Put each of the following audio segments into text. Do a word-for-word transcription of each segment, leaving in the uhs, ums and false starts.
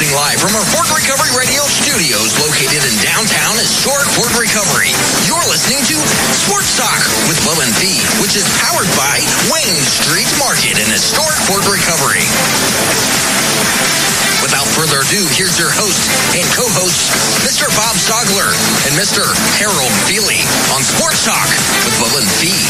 Broadcasting live from our Fort Recovery Radio studios located in downtown historic Fort Recovery. You're listening to Sports Talk with Will and Fee, which is powered by Wayne Street Market in historic Fort Recovery. Without further ado, here's your host and co-hosts, Mister Bob Stogler and Mister Harold Feely on Sports Talk with Will and Fee.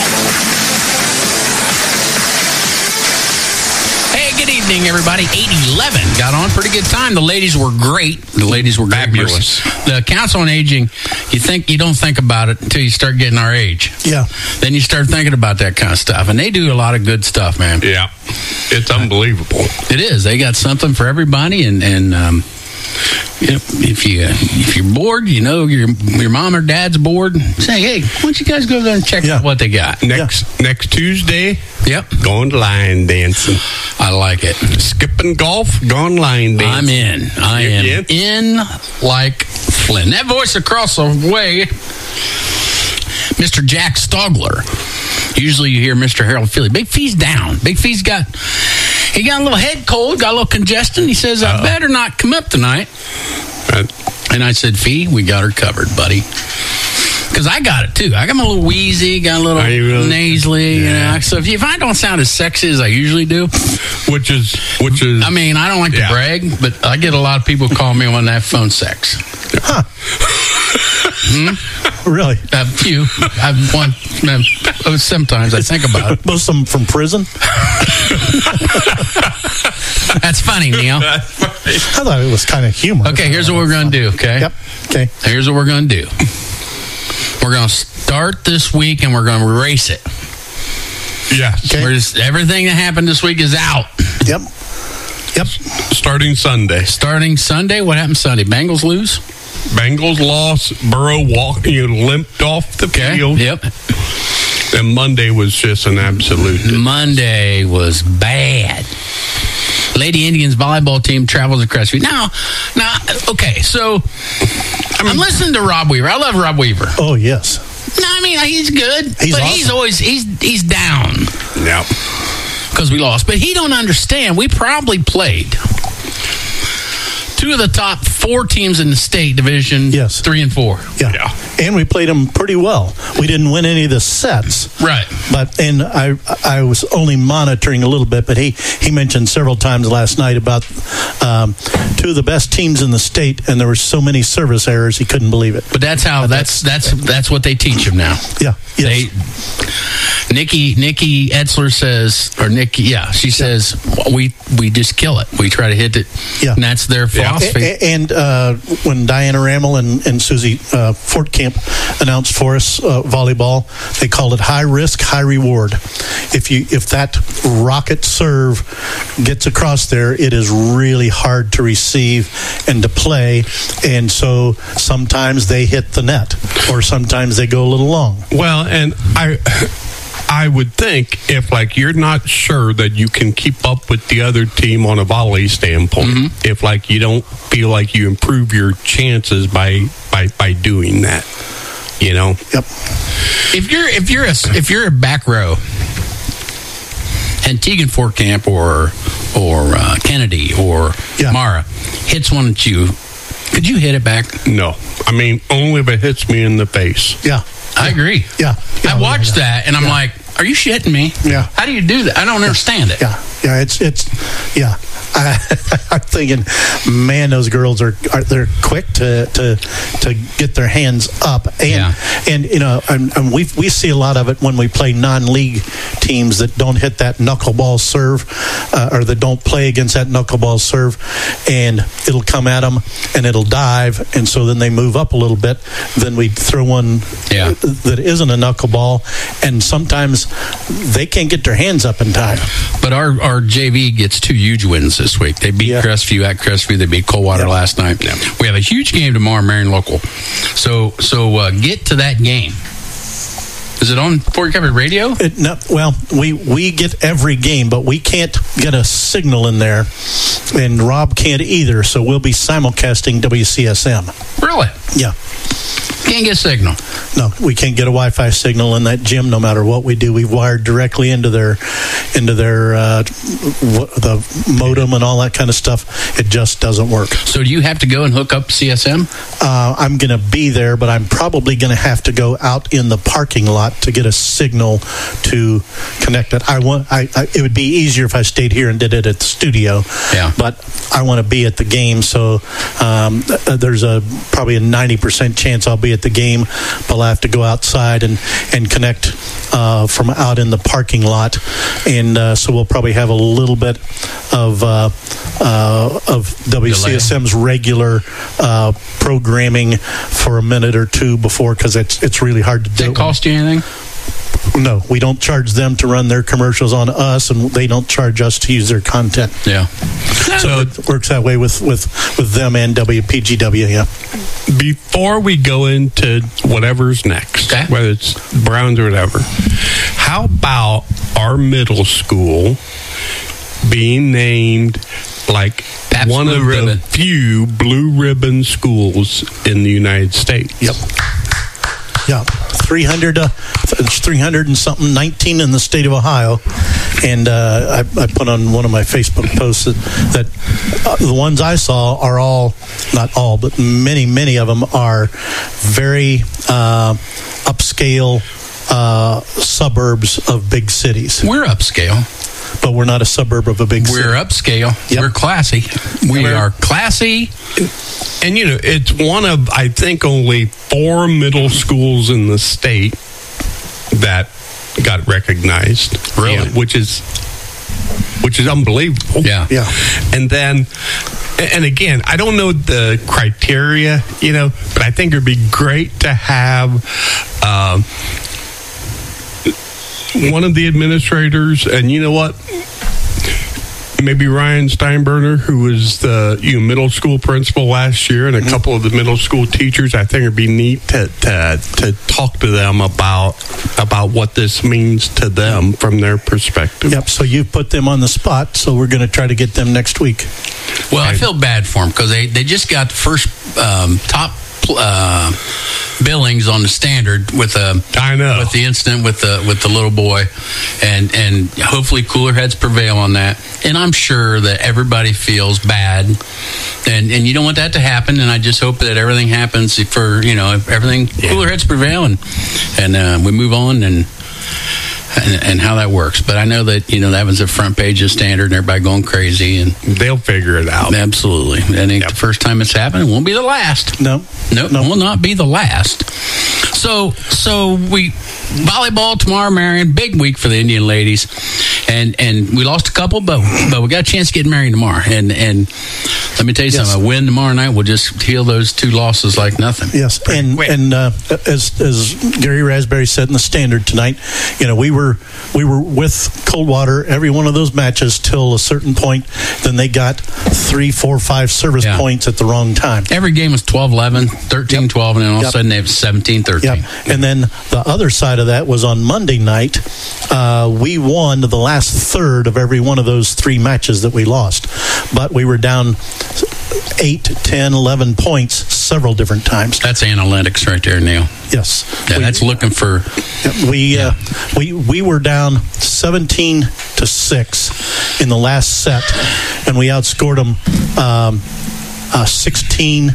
Hey, good evening, everybody. eight eleven got on pretty good time. The ladies were great. The ladies were fabulous. The Council on Aging, you think you don't think about it until you start getting our age. Yeah. Then you start thinking about that kind of stuff, and they do a lot of good stuff, man. Yeah, it's unbelievable. It is. They got something for everybody, and and um, you know, if you uh, if you're bored, you know your your mom or dad's bored, say, hey, why don't you guys go there and check Yeah. out what they got? Next Yeah. next Tuesday, Yep, going line dancing. I like it. Skipping golf, going line dancing. I'm in. I You're am in like Flynn. That voice across the way, Mister Jack Stogler. Usually you hear Mister Harold Feely. Big Fee's down. Big Fee's got, he got a little head cold, got a little congestion. He says, I Uh-oh. better not come up tonight. Uh, And I said, Fee, we got her covered, buddy. Because I got it, too. I got a little wheezy, got a little Are you really? nasally. Yeah. You know? So if, you, if I don't sound as sexy as I usually do, which is which is I mean, I don't like Yeah. to brag, but I get a lot of people call me on that phone sex. Huh. Really? A few. I've one. uh, Sometimes I think about it. Most of them from prison? That's funny, Neil. I thought it was kind of humorous. Okay, here's what we're going to do, okay? Yep. Okay. Here's what we're going to do. We're going to start this week, and we're going to erase it. yes. Okay. We're just, everything that happened this week is out. Yep. Yep. Starting Sunday, Starting Sunday, what happened Sunday? Bengals lose? Bengals lost. Burrow walked, you know, limped off the Okay. field. Yep. And Monday was just an absolute. Monday was bad. Lady Indians volleyball team travels to Crestview. Now, now, okay, so I'm listening to Rob Weaver. I love Rob Weaver. Oh, yes. No, I mean he's good, He's but awesome. he's always he's he's down Yeah. because we lost. But he don't understand. We probably played two of the top four teams in the state division. Yes. Three and four. Yeah. Yeah. And we played them pretty well. We didn't win any of the sets. Right. But and I I was only monitoring a little bit, but he, he mentioned several times last night about um, two of the best teams in the state, and there were so many service errors he couldn't believe it. But that's how that's that's that's what they teach him now. Yeah. Yes. They, Nikki Nikki Etzler says, or Nikki, yeah, she says we we just kill it. We try to hit it. Yeah. And that's their Yeah. philosophy. A- a- And uh, when Diana Rammel and, and Susie uh, Fort Camp announced for us uh, volleyball, they called it high risk, high reward. If you if that rocket serve gets across there, it is really hard to receive and to play. And so sometimes they hit the net, or sometimes they go a little long. Well, and I. I would think if, like, you're not sure that you can keep up with the other team on a volley standpoint, Mm-hmm. if, like, you don't feel like you improve your chances by by, by doing that, you know? Yep. If you're if you're a if you're a back row, and Teagan Fort Camp or or uh, Kennedy or Yeah. Mara hits one at you, could you hit it back? No. I mean, only if it hits me in the face. Yeah. I agree. Yeah. Yeah. I watched Yeah. that and I'm Yeah. like, are you shitting me? Yeah. How do you do that? I don't understand it. Yeah, yeah, it's it's yeah. I, I'm thinking, man, those girls are, are they're quick to, to to get their hands up, and Yeah. and you know, and, and we we see a lot of it when we play non-league teams that don't hit that knuckleball serve, uh, or that don't play against that knuckleball serve, and it'll come at them and it'll dive, and so then they move up a little bit. Then we throw one Yeah. that isn't a knuckleball, and sometimes they can't get their hands up in time. But our, our J V gets two huge wins this week. They beat Yeah. Crestview at Crestview. They beat Coldwater Yeah. last night. We have a huge game tomorrow, Marion Local. So so uh, get to that game. Is it on Fort Recovery Radio? It, no, well, we, we get every game, but we can't get a signal in there, and Rob can't either, so we'll be simulcasting W C S M. Really? Yeah. Can't get a signal. No, we can't get a Wi-Fi signal in that gym no matter what we do. We've wired directly into their into their uh, the modem and all that kind of stuff. It just doesn't work. So do you have to go and hook up C S M? Uh, I'm going to be there, but I'm probably going to have to go out in the parking lot to get a signal to connect it. I want. I, I it would be easier if I stayed here and did it at the studio. Yeah. But I want to be at the game, so um, there's a probably a ninety percent chance I'll be at the game. But I'll have to go outside and and connect uh, from out in the parking lot, and uh, so we'll probably have a little bit of uh, uh, of W C S M's Delay. regular uh, programming for a minute or two before, because it's it's really hard to do. Does it cost you anything? No, we don't charge them to run their commercials on us, and they don't charge us to use their content. Yeah. So it works that way with, with, with them and W P G W, yeah. Before we go into whatever's next, Okay. whether it's Browns or whatever, how about our middle school being named like Pabst one Blue of Ribbon. the few blue ribbon schools in the United States? Yep. Yeah, three hundred, uh, it's three hundred and something, nineteen in the state of Ohio. And uh, I, I put on one of my Facebook posts that, that uh, the ones I saw are all, not all, but many, many of them are very uh, upscale uh, suburbs of big cities. We're upscale. But we're not a suburb of a big city. We're upscale. Yep. We're classy. We We're- are classy. And, you know, it's one of, I think, only four middle schools in the state that got recognized. Really? Yeah, which is which is unbelievable. Yeah. Yeah. And then, and again, I don't know the criteria, you know, but I think it'd be great to have um, one of the administrators, and you know what? Maybe Ryan Steinberger, who was the you know, middle school principal last year, and a couple of the middle school teachers. I think it'd be neat to, to to talk to them about about what this means to them from their perspective. Yep, so you put them on the spot, so we're going to try to get them next week. Well, I feel bad for them because they, they just got the first um, top uh, billings on the Standard with a I know. with the incident with the with the little boy, and and hopefully cooler heads prevail on that. And I'm sure that everybody feels bad, and and you don't want that to happen. And I just hope that everything happens for you know if everything cooler heads prevail, and and uh, we move on and. And, and how that works, but I know that you know that was the front page of Standard, and everybody going crazy, and They'll figure it out. absolutely, that ain't Yep. the first time it's happened. It won't be the last. No, No, it will not be the last. So, so we volleyball tomorrow, Marion. Big week for the Indian ladies, and and we lost a couple, but but we got a chance to get married tomorrow. And and let me tell you Yes. something: a win tomorrow night will just heal those two losses like nothing. Yes, and Wait. and uh, as as Gary Raspberry said in the Standard tonight, you know we were we were with Coldwater every one of those matches till a certain point. Then they got three, four, five service Yeah. points at the wrong time. Every game was twelve eleven, thirteen twelve, and then all of a Yep. sudden they have seventeen thirteen. Yep. And then the other side of that was on Monday night. Uh, we won the last third of every one of those three matches that we lost, but we were down eight, ten, eleven points several different times. That's analytics right there, Neil. Yes. Yeah, We- that's looking for. We uh, we we were down seventeen to six in the last set, and we outscored them um, uh, sixteen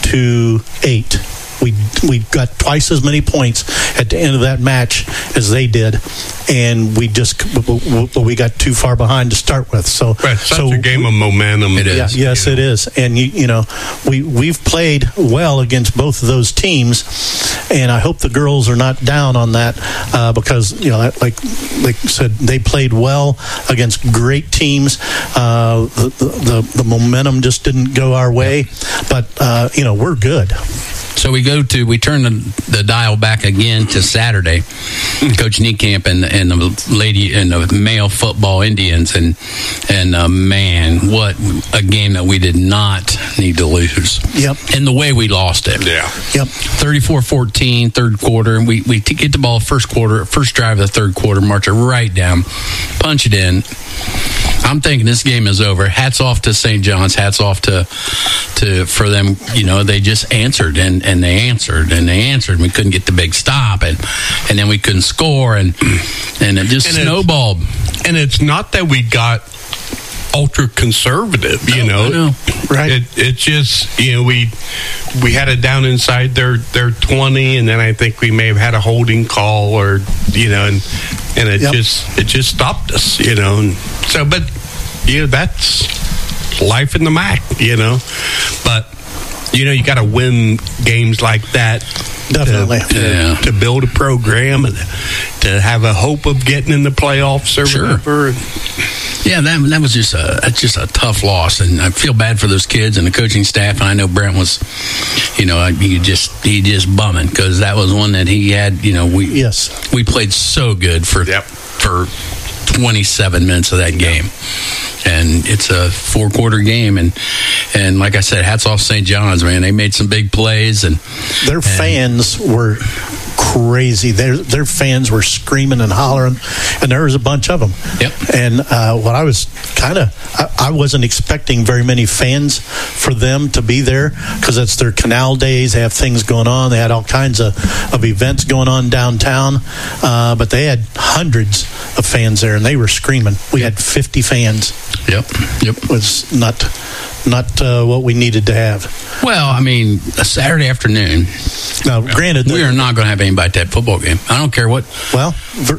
to eight. We we got twice as many points at the end of that match as they did, and we just we got too far behind to start with. So Right, such so a game of momentum. It is. yeah, yes, it is, and you you know we we've played well against both of those teams, and I hope the girls are not down on that uh, because you know like like I said they played well against great teams. Uh, the, the the momentum just didn't go our way, but uh, you know we're good. So we go to we turn the, the dial back again to Saturday. Coach Niekamp and and the lady and the male football Indians and and uh, man, what a game that we did not need to lose. Yep. And the way we lost it. Yeah. Yep. thirty-four fourteen, third quarter, and we, we get the ball first quarter, first drive of the third quarter, march it right down, punch it in. I'm thinking this game is over. Hats off to Saint John's. Hats off to to for them. You know, they just answered and, and they answered and they answered. And we couldn't get the big stop, and and then we couldn't score, and and it just and snowballed. It's, and it's not that we got ultra conservative, you no, know. know. Right. It, it just, you know, we we had it down inside their, their twenty, and then I think we may have had a holding call, or you know, and and it yep. just it just stopped us, you know. And so, but you know, that's life in the M A C, you know. But you know, you got to win games like that. Definitely. To, to, yeah. to build a program and to have a hope of getting in the playoffs or sure. whatever. Yeah, that that was just a that's just a tough loss, and I feel bad for those kids and the coaching staff. And I know Brent was, you know, he just he just bumming because that was one that he had. You know, we yes we played so good for yep. for twenty-seven minutes of that game. And it's a four quarter game, and and like I said, hats off Saint John's, man. They made some big plays, and their and, fans were crazy. Their their fans were screaming and hollering, and there was a bunch of them. Yep. And uh, what I was kind of, I, I wasn't expecting very many fans for them to be there because it's their canal days. They have things going on. They had all kinds of, of events going on downtown, uh, but they had hundreds of fans there, and they were screaming. We had fifty fans. Yep. Yep. It was not not uh, what we needed to have. Well, I mean, a Saturday afternoon. Now, granted, we are not going to have anybody at that football game. I don't care what. Well,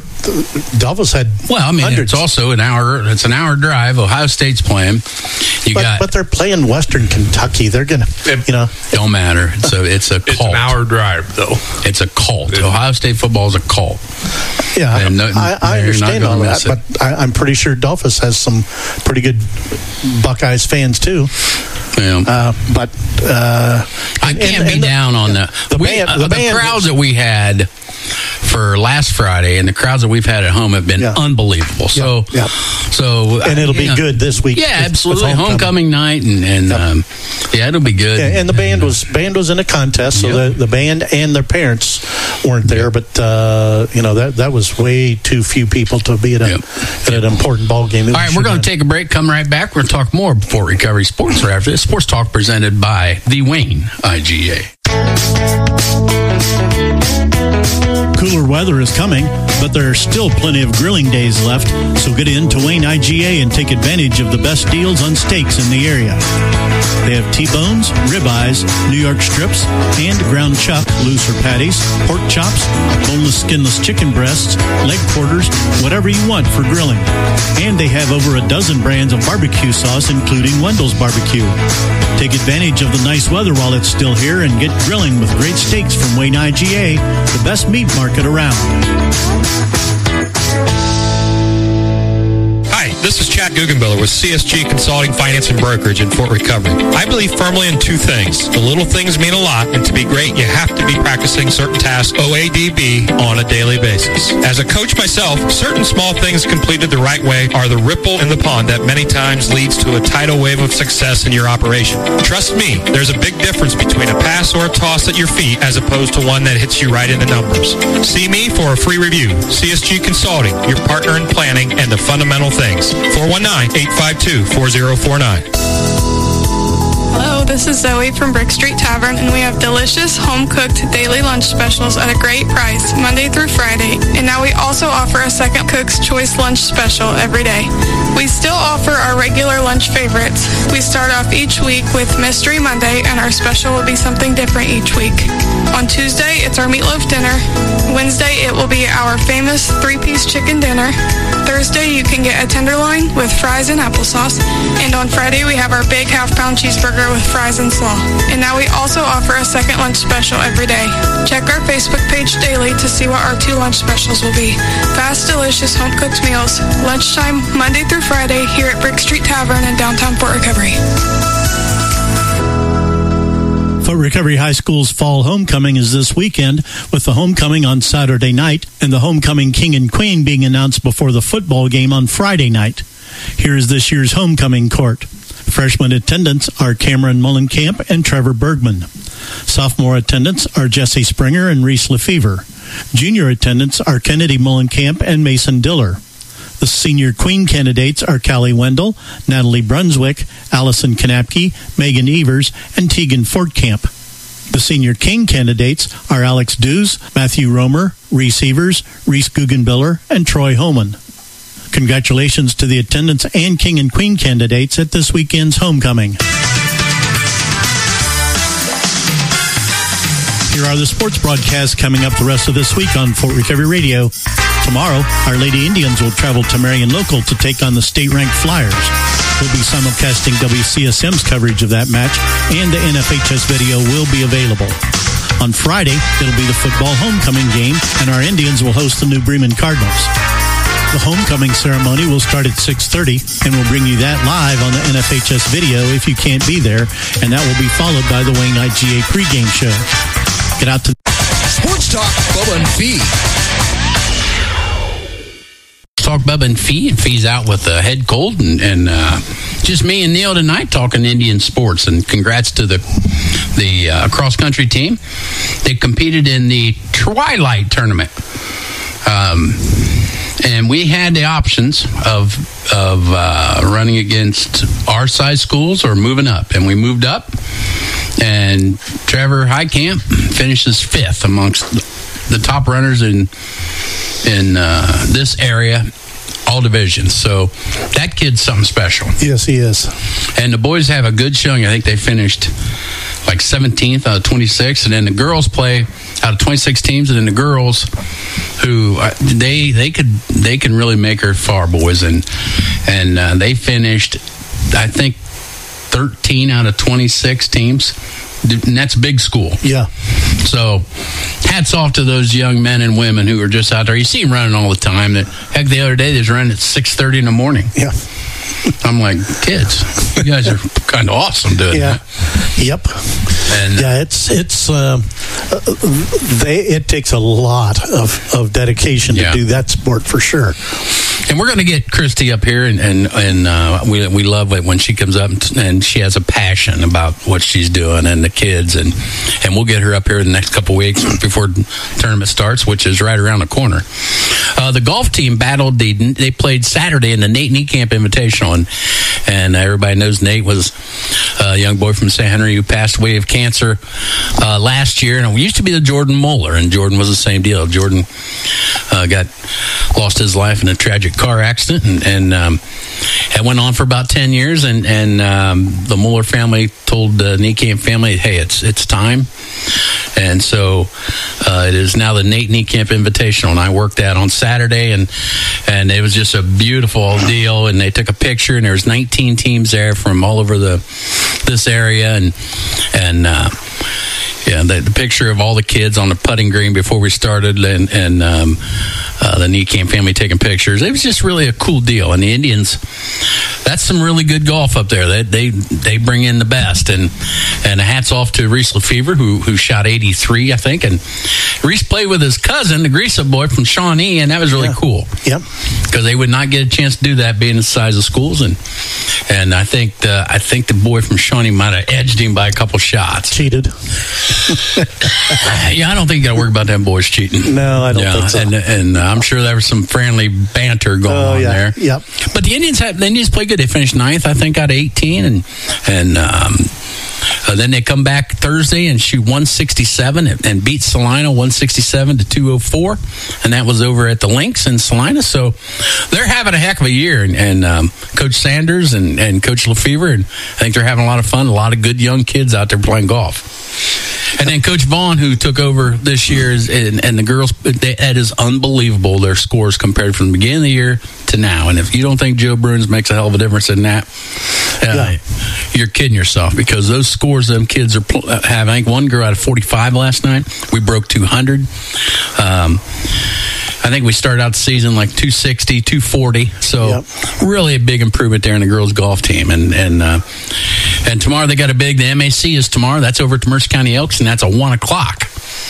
Delphos had. Well, I mean, hundreds. it's also an hour. It's an hour drive. Ohio State's playing. You but, got, but they're playing Western Kentucky. They're gonna, you know, don't matter. It's a it's a cult. It's an hour drive, though. It's a cult. It's, Ohio State football is a cult. Yeah, no, I, I understand all that, but I, I'm pretty sure Delphos has some pretty good Buckeyes fans too. Yeah. Uh, but uh, I can't and, be and down the, on the the, we, band, uh, the, the band crowds was, that we had for last Friday and the crowds that we've had at home have been yeah. unbelievable. So, yeah, yeah. so and it'll be know, good this week. Yeah, with, absolutely. with homecoming. homecoming night, and, and yep. um, yeah, it'll be good. Yeah, and the band was band was in a contest, so yep. the, the band and their parents weren't there. Yep. But uh, you know that that was way too few people to be at, a, yep. at an important ball game. All right, we're going to take a break. Come right back. We're going to talk more before Recovery Sports right after this. Sports Talk presented by the Wayne I G A. Cooler weather is coming, but there are still plenty of grilling days left, so get in to Wayne I G A and take advantage of the best deals on steaks in the area. They have T-bones, ribeyes, New York strips, and ground chuck, looser patties, pork chops, boneless, skinless chicken breasts, leg quarters, whatever you want for grilling. And they have over a dozen brands of barbecue sauce, including Wendell's Barbecue. Take advantage of the nice weather while it's still here and get grilling with great steaks from Wayne I G A, the best meat market around. This is Chad Guggenbiller with C S G Consulting, Finance, and Brokerage in Fort Recovery. I believe firmly in two things. The little things mean a lot, and to be great, you have to be practicing certain tasks, O A D B, on a daily basis. As a coach myself, certain small things completed the right way are the ripple in the pond that many times leads to a tidal wave of success in your operation. Trust me, there's a big difference between a pass or a toss at your feet as opposed to one that hits you right in the numbers. See me for a free review. C S G Consulting, your partner in planning and the fundamental things. four one nine, eight five two, four zero four nine. Hello, this is Zoe from Brick Street Tavern, and we have delicious home-cooked daily lunch specials at a great price, Monday through Friday. And now we also offer a second Cook's Choice lunch special every day. We still offer our regular lunch favorites. We start off each week with Mystery Monday, and our special will be something different each week. On Tuesday, it's our meatloaf dinner. Wednesday, it will be our famous three-piece chicken dinner. Thursday, you can get a tenderloin with fries and applesauce. And on Friday, we have our big half-pound cheeseburger with fries and slaw. And now we also offer a second lunch special every day. Check our Facebook page daily to see what our two lunch specials will be. Fast, delicious, home-cooked meals. Lunchtime, Monday through Friday, here at Brick Street Tavern in downtown Fort Recovery. Fort Recovery High School's fall homecoming is this weekend, with the homecoming on Saturday night and the homecoming king and queen being announced before the football game on Friday night. Here is this year's homecoming court. Freshman attendants are Cameron Mullenkamp and Trevor Bergman. Sophomore attendants are Jesse Springer and Reese Lefevre. Junior attendants are Kennedy Mullenkamp and Mason Diller. The senior queen candidates are Callie Wendell, Natalie Brunswick, Allison Kanapke, Megan Evers, and Tegan Fortcamp. The senior king candidates are Alex Dews, Matthew Romer, Reese Evers, Reese Guggenbiller, and Troy Homan. Congratulations to the attendance and king and queen candidates at this weekend's homecoming. Here are the sports broadcasts coming up the rest of this week on Fort Recovery Radio. Tomorrow, our Lady Indians will travel to Marion Local to take on the state-ranked Flyers. We'll be simulcasting W C S M's coverage of that match, and the N F H S video will be available. On Friday, it'll be the football homecoming game, and our Indians will host the New Bremen Cardinals. The homecoming ceremony will start at six thirty, and we'll bring you that live on the N F H S video if you can't be there, and that will be followed by the Wayne I G A pregame show. Get out to Sports Talk, Bubba and Fee. Talk Bubba and Fee, and Fee's out with a uh, head cold, and, and uh, just me and Neil tonight talking Indian sports. And congrats to the the uh, cross country team. They competed in the Twilight tournament, um, and we had the options of of uh, running against our size schools or moving up, and we moved up. And Trevor Highcamp finishes fifth amongst the top runners in in uh, this area, all divisions. So that kid's something special. Yes, he is. And the boys have a good showing. I think they finished like seventeenth out of twenty-six. And then the girls play out of twenty-six teams. And then the girls, who uh, they they could they can really make her far, boys. And and uh, they finished, I think, thirteen out of twenty-six teams. And that's big school. Yeah. So hats off to those young men and women who are just out there. You see them running all the time. That heck, the other day they was running at six thirty in the morning. Yeah. I'm like, kids, you guys are kind of awesome doing yeah. that. Yep. And yeah, it's it's um, they it takes a lot of, of dedication Yeah. to do that sport for sure. And we're going to get Christy up here, and and, and uh, we we love it when she comes up and, and she has a passion about what she's doing and the kids, and and we'll get her up here in the next couple weeks before the tournament starts, which is right around the corner. Uh, the golf team battled the they played Saturday in the Nate Niekamp Invitational, and and everybody knows Nate was a young boy from Saint Henry who passed away of cancer uh, last year, and it used to be the Jordan Moeller, and Jordan was the same deal. Jordan uh, got lost his life in a tragic car accident, and, and um, it went on for about ten years, and, and um, the Mueller family told the Niekamp family, hey, it's it's time. And so uh, it is now the Nate Niekamp Invitational, and I worked that on Saturday, and and it was just a beautiful deal, and they took a picture, and there was nineteen teams there from all over the this area, and and uh, yeah, the, the picture of all the kids on the putting green before we started, and, and um, uh, the Niekamp family taking pictures. It was just really a cool deal. And the Indians, that's some really good golf up there. They they, they bring in the best. And and hats off to Reese Lefevre, who who shot eighty-three, I think. And Reese played with his cousin, the Greasa boy from Shawnee, and that was really yeah. cool. Yep. Because they would not get a chance to do that being the size of schools. And and I think the, I think the boy from Shawnee might have edged him by a couple shots. Cheated. Yeah, I don't think you got to worry about them boys cheating. No, I don't yeah, think so. And, and uh, I'm sure there was some friendly banter going Oh, on yeah. there. Yep. But the Indians have, the Indians play good. They finished ninth, I think, out of eighteen, and and um, uh, then they come back Thursday and shoot one sixty-seven and, and beat Salina one sixty-seven to two oh four, and that was over at the Links in Salina. So they're having a heck of a year, and, and um, Coach Sanders and, and Coach Lefevre, and I think they're having a lot of fun. A lot of good young kids out there playing golf. And then Coach Vaughn, who took over this year, is, and, and the girls, they, that is unbelievable, their scores compared from the beginning of the year to now. And if you don't think Joe Bruins makes a hell of a difference in that, uh, Yeah. you're kidding yourself, because those scores them kids are pl- have. I think one girl out of forty-five last night. We broke two hundred. Um, I think we started out the season like two sixty, two forty. So Yep. really a big improvement there in the girls golf team. And and uh, and tomorrow they got a big, the M A C is tomorrow. That's over at the Mercer County Elks, and that's a one o'clock.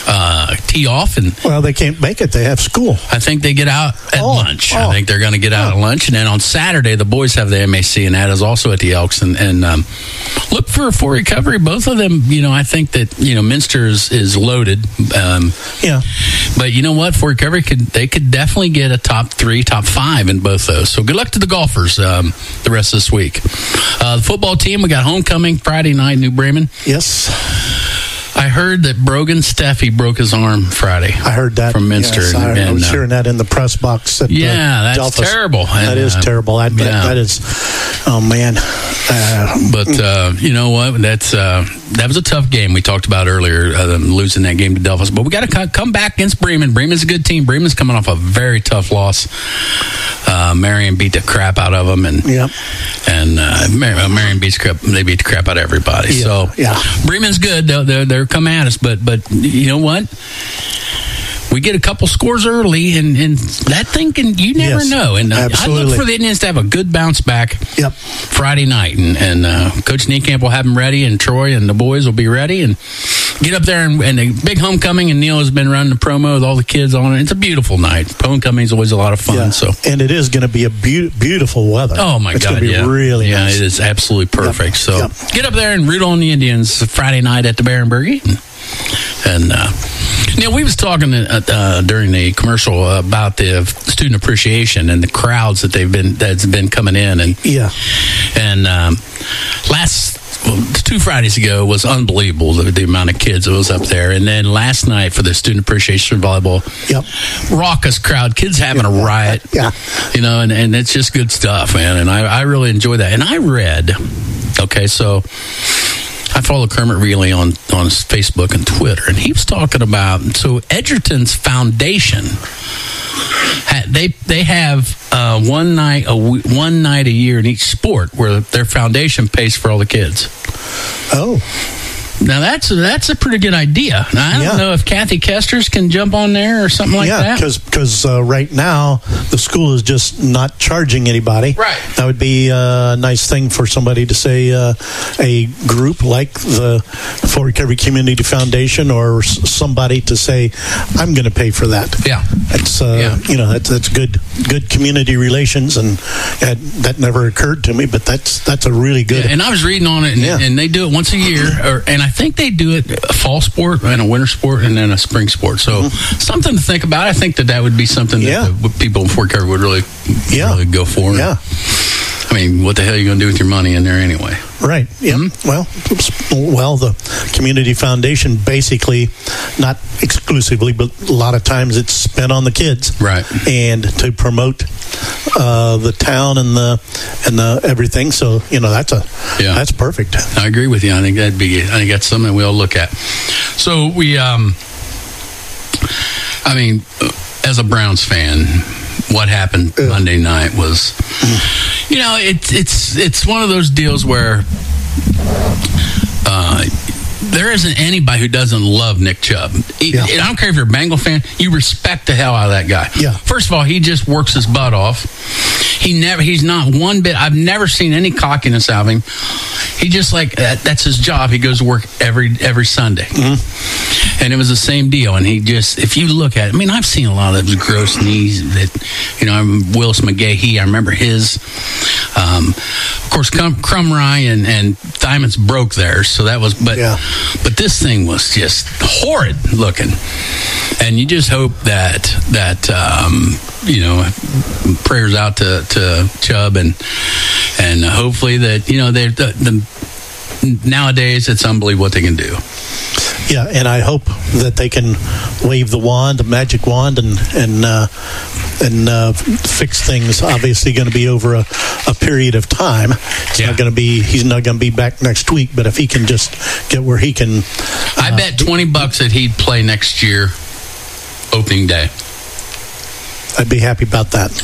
uh, tee off, and well, they can't make it. They have school. I think they get out at Oh, lunch. oh. I think they're going to get out Oh. at lunch, and then on Saturday the boys have the M A C, and that is also at the Elks. And, and um, look for for recovery. Both of them, you know, I think that you know Minster is, is loaded. Um, Yeah. But you know what? For recovery, could they could definitely get a top three, top five in both those. So good luck to the golfers um, the rest of this week. Uh, the football team, we got homecoming Friday night, New Bremen. Yes. I heard that Brogan Steffi broke his arm Friday. I heard that from Minster. Yes, I, I and, was uh, hearing that in the press box. At, Yeah, uh, that's Delphus. terrible. That And, is uh, terrible. That, that, yeah. that is, oh man. Uh, But uh, you know what? That's uh, that was a tough game we talked about earlier, uh, them losing that game to Delphus. But we got to come back against Bremen. Bremen's a good team. Bremen's coming off a very tough loss. Uh, Marion beat the crap out of them, and Yep. and uh, Mar- Marion beats crap. They beat the crap out of everybody. Yeah, So yeah. Bremen's good. They're, they're they're coming at us, but but you know what? We get a couple scores early, and, and that thing can, you never Yes, know. And uh, I absolutely. look for the Indians to have a good bounce back Yep. Friday night. And, and uh, Coach Niekamp will have them ready, and Troy and the boys will be ready. And get up there, and, and a big homecoming, and Neil has been running the promo with all the kids on it. It's a beautiful night. Homecoming is always a lot of fun. Yeah. So. And it is going to be a be- beautiful weather. Oh, my it's God. It's going to be yeah. really Yeah, nice. it is absolutely perfect. Yep. So Yep. get up there and root on the Indians Friday night at the Barenberg. And uh, Neil, we was talking uh, uh, during the commercial about the student appreciation and the crowds that they've been that's been coming in, and Yeah. and um, last well, two Fridays ago was unbelievable the, the amount of kids that was up there, and then last night for the student appreciation volleyball, Yep. raucous crowd, kids having a riot, Yeah. you know, and, and it's just good stuff, man. And I, I really enjoy that. And I read, okay, so I follow Kermit Reilly on, on Facebook and Twitter, and he was talking about, so Edgerton's foundation, ha- they they have uh, one night a w- one night a year in each sport where their foundation pays for all the kids. Oh. Now that's that's a pretty good idea. Now, I don't Yeah. know if Kathy Kesters can jump on there or something like yeah, that. because uh, right now the school is just not charging anybody. Right. That would be a nice thing for somebody to say, uh, a group like the Fort Recovery Community Foundation or s- somebody to say, I'm going to pay for that. Yeah. That's uh, Yeah. you know that's that's good good community relations, and that, that never occurred to me, but that's that's a really good. Yeah, and I was reading on it, and, Yeah. and they do it once a year, or, and I think they do it a fall sport and a winter sport and then a spring sport. So something to think about. I think that that would be something that Mm-hmm. Yeah. the people in Fort Carver would really, Yeah. really go for. Yeah. I mean, what the hell are you going to do with your money in there anyway? Right. Yeah. Mm-hmm. Well, oops. well, the community foundation basically, not exclusively, but a lot of times it's spent on the kids, Right. And to promote uh, the town and the and the everything. So you know that's a Yeah. that's perfect. I agree with you. I think that'd be. I think that's something we all look at. So we, um, I mean, as a Browns fan, what happened Yeah. Monday night was, you know, it's it's it's one of those deals where uh, there isn't anybody who doesn't love Nick Chubb. He- Yeah. I don't care if you're a Bengal fan, you respect the hell out of that guy. Yeah. First of all, he just works his butt off. He never. He's not one bit. I've never seen any cockiness out of him. He just like that, that's his job. He goes to work every every Sunday, and it was the same deal. And he just, if you look at, it, I mean, I've seen a lot of those gross knees that, you know, I'm Willis McGahee. I remember his. Um, of course, Crum, Crumry and and Diamonds broke theirs, so that was. But Yeah. but this thing was just horrid looking, and you just hope that that um, you know, prayers out to, to Chubb, and and hopefully that, you know, they the, the nowadays it's unbelievable what they can do. Yeah, and I hope that they can wave the wand, the magic wand, and and uh, and uh, fix things. Obviously, going to be over a, a period of time. It's Yeah. not going to be. He's not going to be back next week. But if he can just get where he can, I bet twenty bucks that he'd play next year, opening day. I'd be happy about that.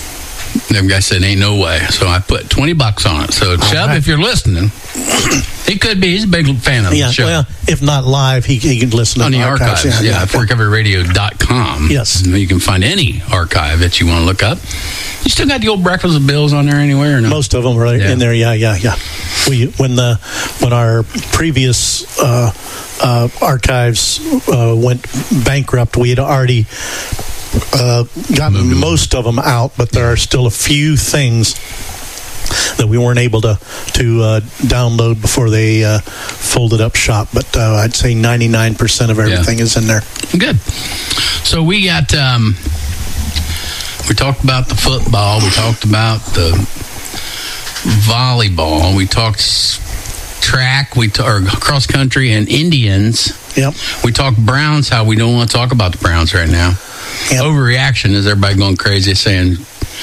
Them guys said, ain't no way. So I put twenty bucks on it. So, Chubb, right. if you're listening, he could be. He's a big fan of Yeah, the show. well, if not live, he, he can listen On to the archives, archives. yeah, fort recovery radio dot com. Yes. You can find any archive that you want to look up. You still got the old Breakfast with Bills on there anywhere or no? Most of them are Yeah. in there. Yeah, yeah, yeah. We when the when our previous uh, uh, archives uh, went bankrupt, we had already uh, gotten most of them out, but there are still a few things that we weren't able to to uh, download before they uh, folded up shop. But uh, I'd say ninety-nine percent of everything Yeah. is in there. Good. So we got, um, we talked about the football. We talked about the volleyball. We talked s- track. We t- or cross country and Indians. Yep. We talked Browns, how we don't want to talk about the Browns right now. Yep. Overreaction is everybody going crazy saying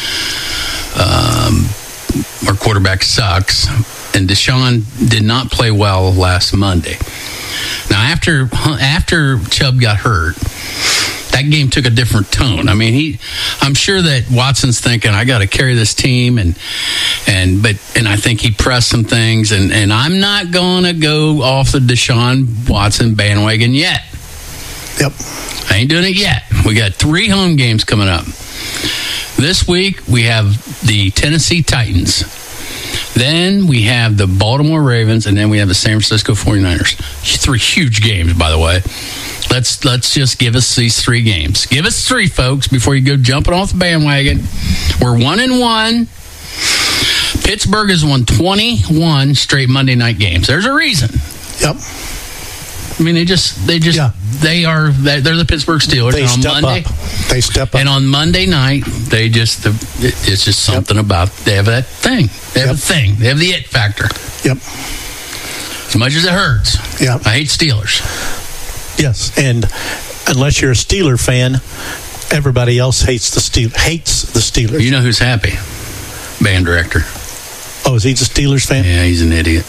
um, our quarterback sucks. And Deshaun did not play well last Monday. Now, after after Chubb got hurt, that game took a different tone. I mean, he, I'm sure that Watson's thinking, I got to carry this team, and and but and I think he pressed some things, and and I'm not going to go off the Deshaun Watson bandwagon yet. Yep. I ain't doing it yet. We got three home games coming up. This week, we have the Tennessee Titans. Then we have the Baltimore Ravens, and then we have the San Francisco forty-niners. Three huge games, by the way. Let's let's just give us these three games. Give us three, folks, before you go jumping off the bandwagon. We're one and one. Pittsburgh has won twenty-one straight Monday night games. There's a reason. Yep. I mean, they just they just Yeah. they are they're the Pittsburgh Steelers. They And on step Monday, up. They step up. and on Monday night, they just the, it, it's just something about they have that thing. They have Yep. a thing. They have the it factor. Yep. As much as it hurts. Yep. I hate Steelers. Yes, and unless you're a Steeler fan, everybody else hates the Steel hates the Steelers. You know who's happy? Band director. Oh, is he a Steelers fan? Yeah, he's an idiot.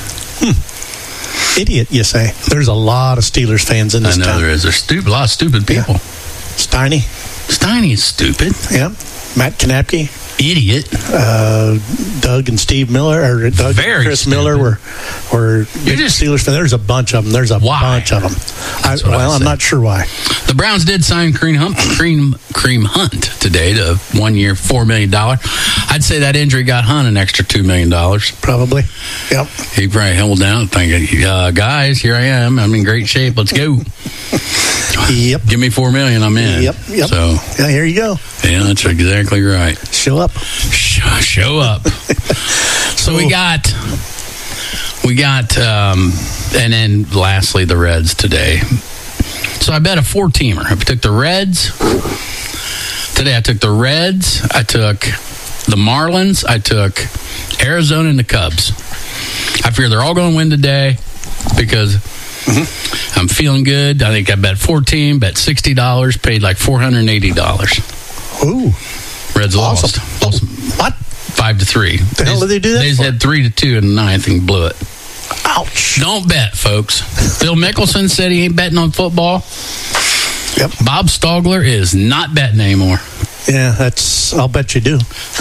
Idiot, you say? There's a lot of Steelers fans in I this know town. there is. There's stupid, a lot of stupid people. Steiny, Steiny is stupid. yeah. Matt Knapke, Idiot. uh, Doug and Steve Miller, or Doug Very and Chris stupid. Miller were were big just- Steelers fans. There's a bunch of them. There's a Why? bunch of them. I, That's what I well, I'm say. not sure why. The Browns did sign Cream Hunt, Cream Cream Hunt today to one year, four million dollars. I'd say that injury got Hunt an extra two million dollars. Probably. Yep. He probably held down thinking, uh, guys, here I am. I'm in great shape. Let's go. Yep. Give me four million. I'm in. Yep. Yep. So, Yeah, here you go. yeah, that's exactly right. Show up. Show, show up. So we got, we got, um, and then lastly, the Reds today. So I bet a four-teamer. I took the Reds. Today I took the Reds. I took the Marlins. I took Arizona and the Cubs. I figure they're all going to win today because mm-hmm. I'm feeling good. I think I bet fourteen, bet sixty dollars, paid like four hundred eighty dollars. Ooh. Reds lost. Awesome. lost What? five to three. The hell did they do that They for? had three to two in the ninth and blew it. Ouch. Don't bet, folks. Phil Mickelson said he ain't betting on football. Yep. Bob Stogler is not betting anymore. Yeah, that's. I'll bet you do.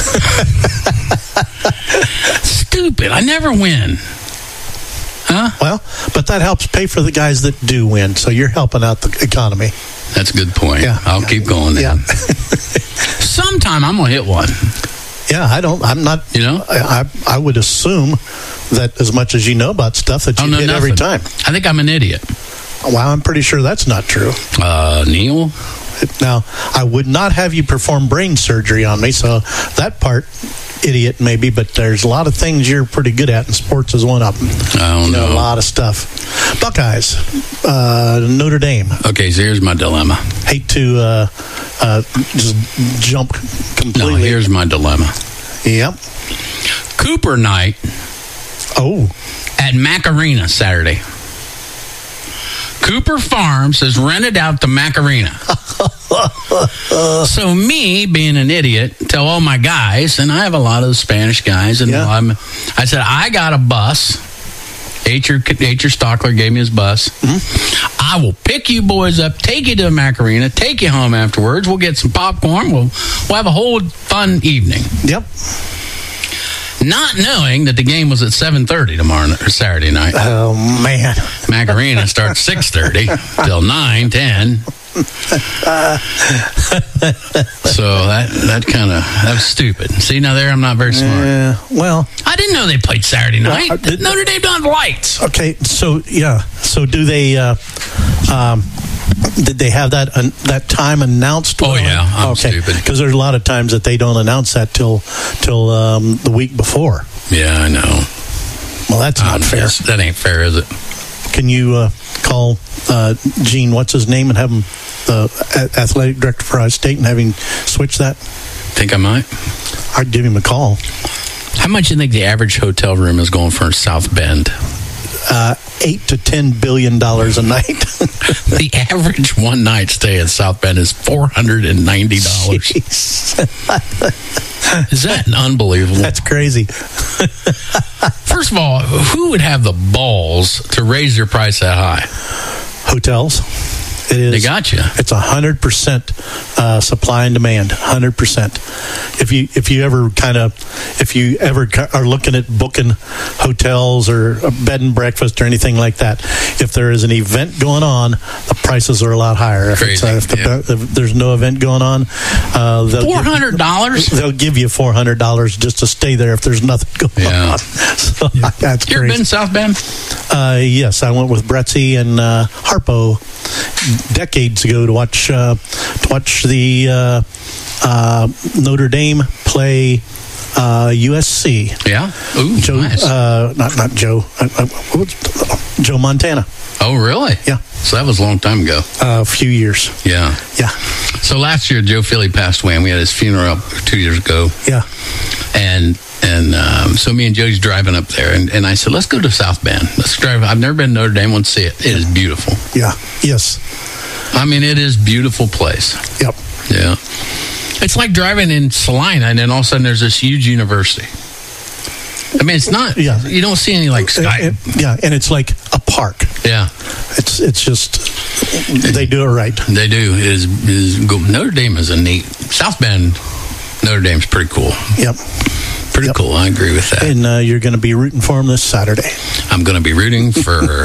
Stupid. I never win. Huh? Well, but that helps pay for the guys that do win. So you're helping out the economy. That's a good point. Yeah. I'll keep going then. Yeah. Sometime I'm going to hit one. Yeah, I don't. I'm not. You know? I, I I would assume that as much as you know about stuff that I you don't know hit every nothing. time. I think I'm an idiot. Well, I'm pretty sure that's not true. Uh, Neil? Now, I would not have you perform brain surgery on me, so that part, idiot maybe, but there's a lot of things you're pretty good at, and sports is one of them. I don't You know, know. a lot of stuff. Buckeyes, uh, Notre Dame. Okay, so here's my dilemma. Hate to uh, uh, just jump No, completely. here's my dilemma. Yep. Cooper night Oh, at Macarena Saturday. Cooper Farms has rented out the Macarena. So me, being an idiot, tell all my guys, and I have a lot of the Spanish guys, and Yeah. I'm, I said, I got a bus. H R. H R. Stockler gave me his bus. Mm-hmm. I will pick you boys up, take you to the Macarena, take you home afterwards. We'll get some popcorn. We'll, we'll have a whole fun evening. Yep. Not knowing that the game was at seven thirty tomorrow or Saturday night. Oh, man. Macarena starts six thirty till nine, ten. So that that kind of that was stupid. See, now there I'm not very smart. Yeah, well, I didn't know they played Saturday night. Well, did- Notre Dame don't have lights. okay, so, yeah. So do they, uh, um, did they have that uh, that time announced? Oh, yeah. I'm stupid. Because there's a lot of times that they don't announce that till till um, the week before. Yeah, I know. Well, that's not Um, fair. yes, that ain't fair, is it? Can you uh, call uh, Gene, what's his name, and have him the uh, athletic director for Iowa State and have him switch that? Think I might? I'd give him a call. How much do you think the average hotel room is going for in South Bend? Uh, eight to ten billion dollars a night. The average one night stay in South Bend is four hundred and ninety dollars. Jeez. Is that unbelievable? That's crazy. First of all, who would have the balls to raise their price that high? Hotels. It is. They got you. It's a hundred percent supply and demand. Hundred percent. If you if you ever kind of if you ever ca- are looking at booking hotels or a bed and breakfast or anything like that, if there is an event going on, the prices are a lot higher. If, it's, uh, Crazy, if, the, yeah. if there's no event going on, uh, they'll Four give- hundred dollars. They'll give you four hundred dollars just to stay there if there's nothing going Yeah. on. So that's You ever crazy. been South Bend? Uh, yes, I went with Bretzi and uh, Harpo decades ago to watch uh, to watch the uh, uh, Notre Dame play uh, U S C. Yeah. Ooh, Joe, nice. uh, not not Joe, uh, uh, what's- Joe Montana. Oh, really? Yeah, So that was a long time ago. uh, a few years. Yeah. Yeah, So last year, Joe Philly passed away, and we had his funeral up two years ago. yeah. And and um, so me and Joe's driving up there, and, and I said, let's go to South Bend. Let's drive. I've never been to Notre Dame. Let's see it. It is beautiful. Yeah. Yes. I mean, it is beautiful place. Yep. Yeah. It's like driving in Salina, and then all of a sudden there's this huge university. I mean, it's not. Yeah. You don't see any like sky. And- and- yeah, and it's like a park. Yeah, It's it's just they do it right. they do. It is is go- Notre Dame is a neat. South Bend, Notre Dame's pretty cool. Yep. Pretty Yep. cool. I agree with that. And uh, you're going to be rooting for them this Saturday. I'm going to be rooting for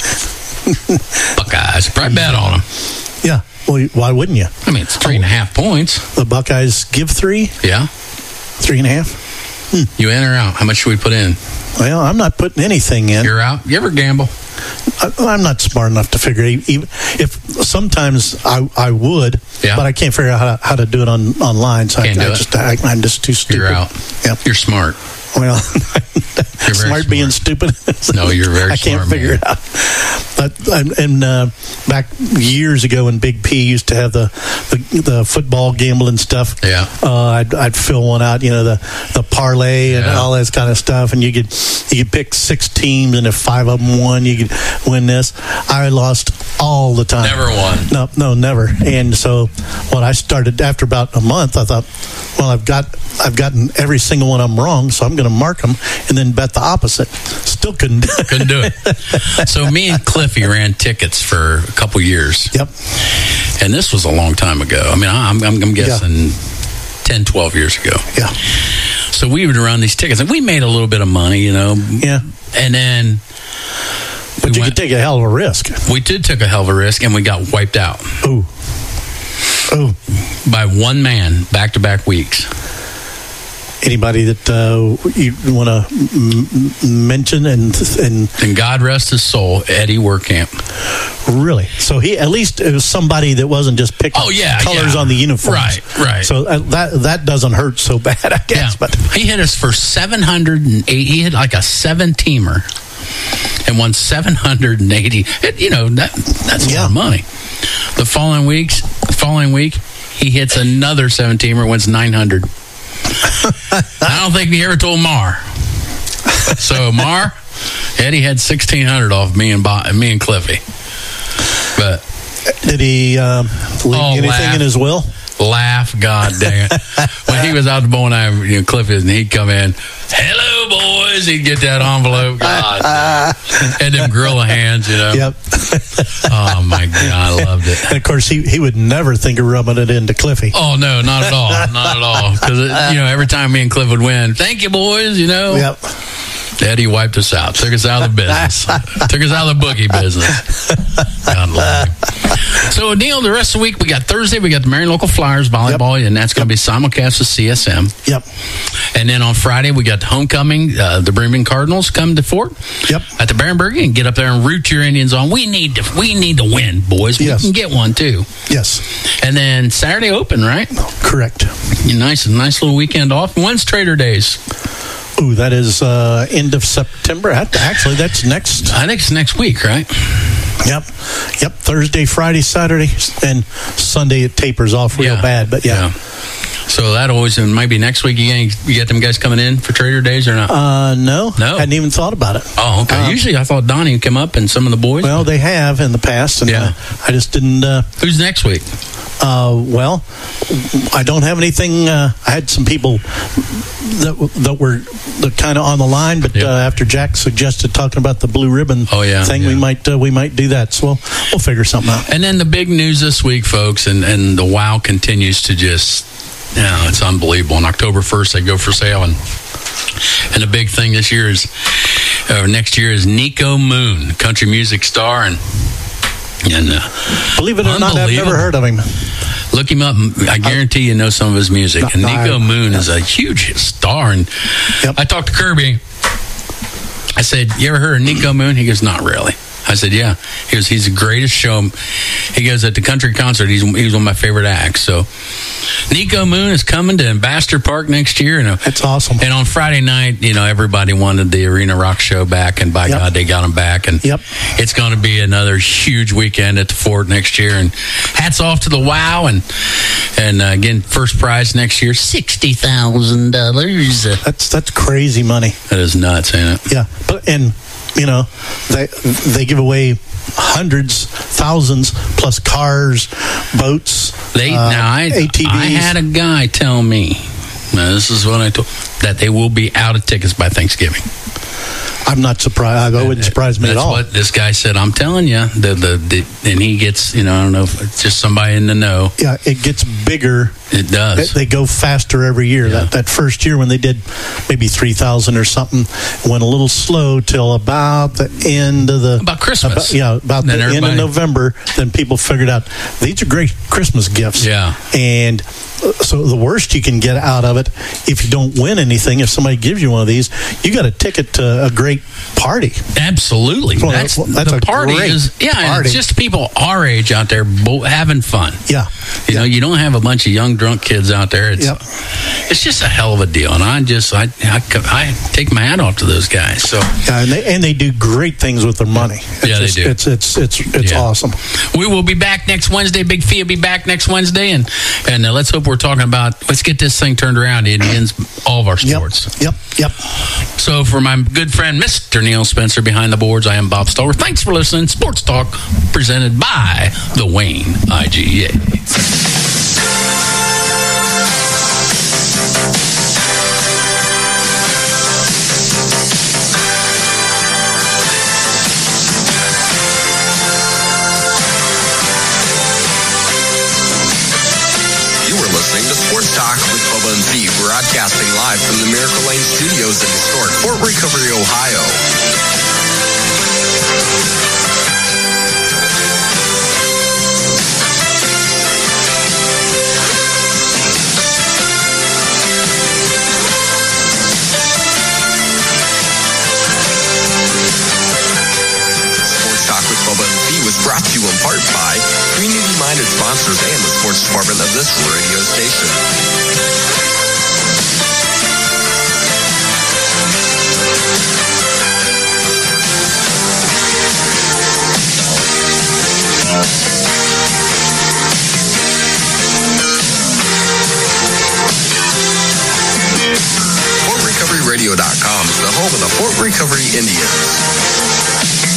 Buckeyes. Probably bet on them. Yeah. Well, why wouldn't you? I mean, it's three and a half points. The Buckeyes give three, Yeah. three and a half. You in or out? How much should we put in? Well, I'm not putting anything in. You're out. You ever gamble? I, I'm not smart enough to figure it. Even if sometimes I, I would, Yeah. but I can't figure out how to, how to do it on online. So Can't I, do I it. just I, I'm just too stupid. You're out. Yep. You're smart. Well, very smart being stupid. No, you're very I can't smart, figure man. it out. But and, and uh, back years ago when Big P used to have the the, the football gambling stuff. Yeah. Uh, I'd, I'd fill one out. You know the the parlay and Yeah. all that kind of stuff. And you could you could pick six teams, and if five of them won, you could win this. I lost all the time. Never won. No, no, never. And so when I started after about a month, I thought, well, I've got I've gotten every single one of them wrong, so I'm going to mark them and then bet the opposite. Still couldn't do it. Couldn't do it. So me and Cliffy ran tickets for a couple years. Yep. And this was a long time ago. I mean, I'm, I'm, I'm guessing ten, twelve years ago. Yeah. So we would run these tickets, and we made a little bit of money, you know. Yeah. And then But we you went- could take a hell of a risk. we did take a hell of a risk, and we got wiped out Ooh. Ooh. by one man back-to-back weeks. Anybody that uh, you want to m- m- mention and and And God rest his soul, Eddie Werkamp. really, so he at least it was somebody that wasn't just picking Oh, yeah, colors yeah. on the uniforms. Right, right. So uh, that that doesn't hurt so bad, I guess. But he hit us for seven hundred eight. He hit like a seven-teamer and won seven hundred eighty. It, you know, that that's a Yeah. lot of money. The following weeks, the following week, he hits another seven-teamer, wins nine hundred. I don't think he ever told Mar. So Mar, Eddie had sixteen hundred off me and Bo- me and Cliffy. But did he um, leave Oh, anything laugh. in his will? laugh, god dang it. When he was out the Bone Eye, you know, Cliff is, and he'd come in, hello, boys. He'd get that envelope. God. Had them gorilla hands, you know. Yep. Oh, my God. I loved it. And, of course, he, he would never think of rubbing it into Cliffy. Oh, no, not at all. Not at all. Because, you know, every time me and Cliff would win, thank you, boys, you know. Yep. Daddy wiped us out. Took us out of the business. Took us out of the bookie business. God love him. So, Neil, the rest of the week, we got Thursday, we got the Marion Local Flyers volleyball, yep. and that's going to be simulcast with C S M. Yep. And then on Friday, we got the homecoming. Uh, the Bremen Cardinals come to Fort. Yep. At the Barenberg, and get up there and root your Indians on. We need to, we need to win, boys. We yes. can get one, too. Yes. And then Saturday Open, right? Correct. Nice, nice little weekend off. When's Trader Days? Ooh, that is uh, end of September. Actually, that's next. I think it's next week, right? Yep. Yep. Thursday, Friday, Saturday, and Sunday it tapers off real yeah. bad. But yeah. yeah. So that always, and maybe next week, you get, you get them guys coming in for Trader Days or not? Uh, no. No. Hadn't even thought about it. Oh, okay. Um, Usually I thought Donnie would come up and some of the boys. Well, they have in the past, and yeah. uh, I just didn't. Uh, Who's next week? Uh, well, I don't have anything. Uh, I had some people that that were kind of on the line, but yep. uh, after Jack suggested talking about the blue ribbon oh, yeah, thing, yeah. we might uh, we might do that. So we'll, we'll figure something out. And then the big news this week, folks, and, and the WOW continues to just, you know, it's unbelievable. On October first, they go for sale, and and the big thing this year is, or next year is Nico Moon, country music star, and and uh, believe it or not, I've never heard of him. Look him up. I guarantee you know some of his music. And Nico Moon is a huge star. And yep. I talked to Kirby. I said, you ever heard of Nico Moon? He goes, not really. I said, yeah. He goes, he's the greatest show. He goes, at the country concert, he's, he's one of my favorite acts. So Nico Moon is coming to Ambassador Park next year. And, that's awesome. And on Friday night, you know, everybody wanted the Arena Rock show back. And by yep. God, they got him back. And yep. it's going to be another huge weekend at the Fort next year. And hats off to the WOW. And, and uh, again, first prize next year, sixty thousand dollars. That's, that's crazy money. That is nuts, ain't it? Yeah. But, and, you know, they they give away hundreds, thousands, plus cars, boats, they, uh, now I, A T Vs. I had a guy tell me, now this is what I told, that they will be out of tickets by Thanksgiving. I'm not surprised. That wouldn't surprise me That's at all. What this guy said. I'm telling you, the, the the and he gets, you know, I don't know if it's just somebody in the know. Yeah, it gets bigger. It does. They, they go faster every year. Yeah. That that first year when they did maybe three thousand or something, went a little slow till about the end of the about Christmas. About, yeah, about the end of November. Then people figured out these are great Christmas gifts. Yeah, and so the worst you can get out of it if you don't win anything, if somebody gives you one of these, you got a ticket to a great party. Absolutely. Well, that's, that's the a party great is yeah, party. And it's just people our age out there bo- having fun. Yeah. You yeah. know, you don't have a bunch of young drunk kids out there. It's yep. it's just a hell of a deal, and I just I, I, I take my hat off to those guys. So yeah, and they and they do great things with their money. It's yeah, just, they do. It's it's it's it's yeah. awesome. We will be back next Wednesday. Big Fee will be back next Wednesday, and and uh, let's hope we're talking about let's get this thing turned around. Indians, all of our sports. Yep, yep, yep. So for my good friend Mister Neil Spencer behind the boards, I am Bob Stoller. Thanks for listening. Sports Talk presented by the Wayne I G A. Listening to Sports Talk with Bubba and Fee, broadcasting live from the Miracle Lane Studios in historic Fort Recovery, Ohio. Sports Talk with Bubba and Fee was brought to you in part by community-minded sponsors and the sports department of this radio station. Fort Recovery Radio dot com is the home of the Fort Recovery Indians.